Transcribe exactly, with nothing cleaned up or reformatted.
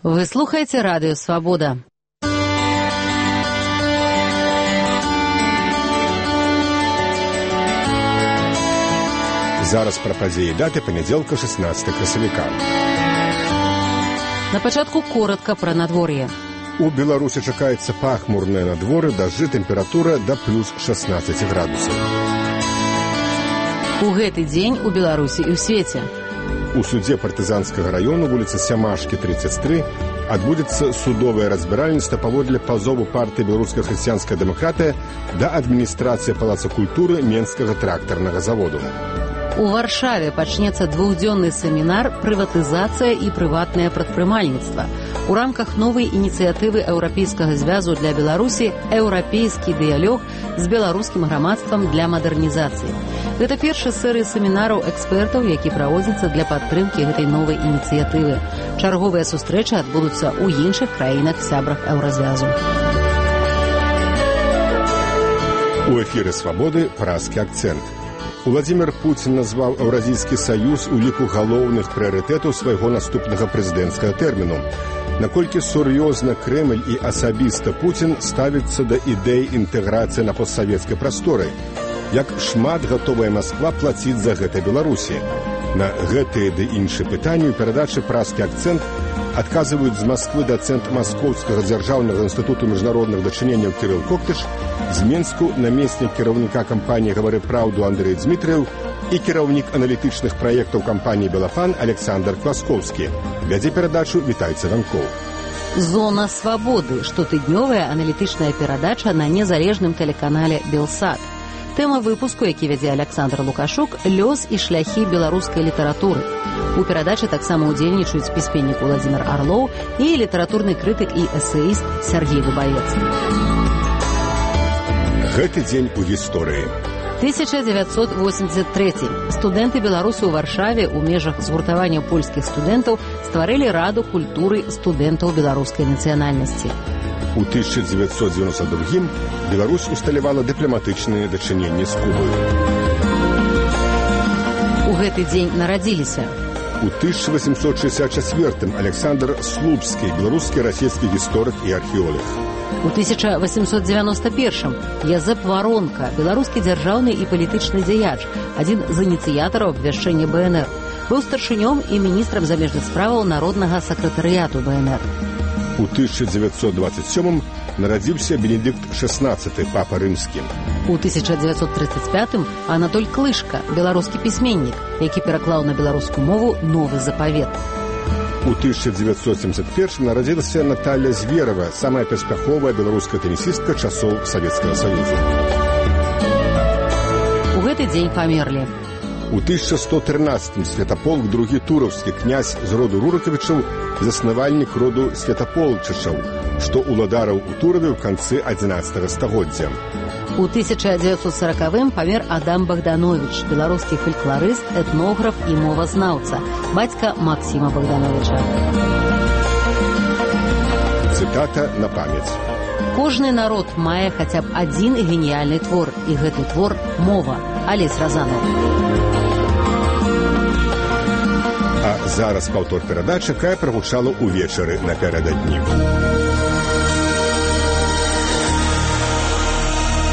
Вы слухаеце радыё «Свабода». Зараз пра падзеі даты панядзелка шаснаццатага красавіка. На пачатку коротка пра надвор'е. У Беларусі чакаецца пахмурнае надвор'е, дажджы, тэмпература да плюс шаснаццаць градусаў. У гэты дзень у Беларусі і ў свеце. У судзе партызанскага раёну, вуліца Сямашкі, тридцать три, адбудзецца судовае разбіральніцтва паводле пазову партыі «Беларуская хрысціянская дэмакратыя» да адміністрацыі Палаца культуры Менскага трактарнага заводу. У Варшаве пачнецца двухдзённы семінар «Прыватызацыя і прыватнае прадпрымальніцтва». У рамках новай ініцыятывы Еўрапейскага звязу для Беларусі «Еўрапейскі дыялог з беларускім грамадствам для мадэрнізацыі». Гэта першы серый семінараў экспертаў, які праводзіцца для падтрымкі гэтай новай ініцыятывы. Чарговыя сустрэчы адбудуцца ў іншых краінах сябрах Еўразвязу. У эфіры «Свабоды» празкі акцэнт. Уладзімір Пуцін назваў Еўразійскі саюз у ліку галоўных прыярытэтаў свайго наступнага прэзідэнцкага тэрміну. Наколькі сур'ёзна Крэмль і асабіста Пуцін ставіцца да ідэй інтэграцыі на постсавецкай прасторы? Як шмат гатовая Масква плаціць за гэта Беларусі? На гэтыя ды іншыя пытанні ў перадачы «Празкі акцэнт» адказваюць з Масквы дацэнт Маскоўскага дзяржаўнага інстытуту міжнародных дачыненняў Кірыл Коктыш, з Менску намеснік кіраўніка кампаніі «Гавары праўду» Андрэй Дзмітрыеў і кіраўнік аналітычных праектаў кампаніі «Белафан» Александр Кваскоўскі. Вядзе перадачу Віталь Цыганкоў. Зона свабоды. Штотыднёвая аналітычная перадача на незалежным тэлеканале «Белсат». Тэма выпуску, які вядзе Александр Лукашук, лёс і шляхі беларускай літаратуры. У перадачы таксама ўдзельнічаюць пісьменнік Уладзімір Арлоў і літаратурны крытык і эсэіст Сяргей Дубавец. Гэты дзень у гісторыі. тысяча дзевяцьсот восемьдесят третий. Студэнты Беларусі ў Варшаве ў межах згуртавання польскіх студэнтаў стварылі Раду культуры студэнтаў беларускай нацыянальнасці. У тысяча дзевяцьсот дзевяносто другім Беларусь усталявала дыпламатычныя дачыненні з Кубай. У гэты дзень нарадзіліся. У тысяча восемьсот шестьдесят четвёртым Александр Слупскі, беларускі расійскі гісторык і археолог. У тысяча восемьсот девяносто первым Язэп Варонка, беларускі дзяржаўны і палітычны дзеяч, адзін з ініцыятараў абвяшчэння бэ эн эр. Быў старшынём і міністрам замежных справаў народнага сакратарыяту бэ эн эр. У тысяча девятьсот двадцать сёмым нарадзіўся Бенедыкт шестнадцаты, папа рымскі. У тысяча девятьсот тридцать пятым Анатоль Клышка, беларускі пісьменнік, які пераклаў на беларускую мову новы запавет. У тысяча девятьсот семьдесят первым нарадзілася Наталья Зверова, самая паспяховая беларуская тэнісістка часоў Савецкага Саюзу. У гэты дзень памерлі. У тысяча сто трынаццатым Святаполк другі Тураўскі, князь з роду Рурыкавічаў, заснавальнік роду Святаполчычаў, што ўладараў у Тураве ў канцы адзінаццатага стагоддзя. У тысяча девятьсот сорокавым памер Адам Богданович, беларускі фальклорыст, этнограф і мовазнаўца, бацька Максіма Богдановича. Цытата на памяць. Кожны народ мае хаця б адзін геніяльны твор, і гэты твор – мова. Алесь Разанов. А зараз паўтор перадачы, якая прагучала ўвечары напярэдадні.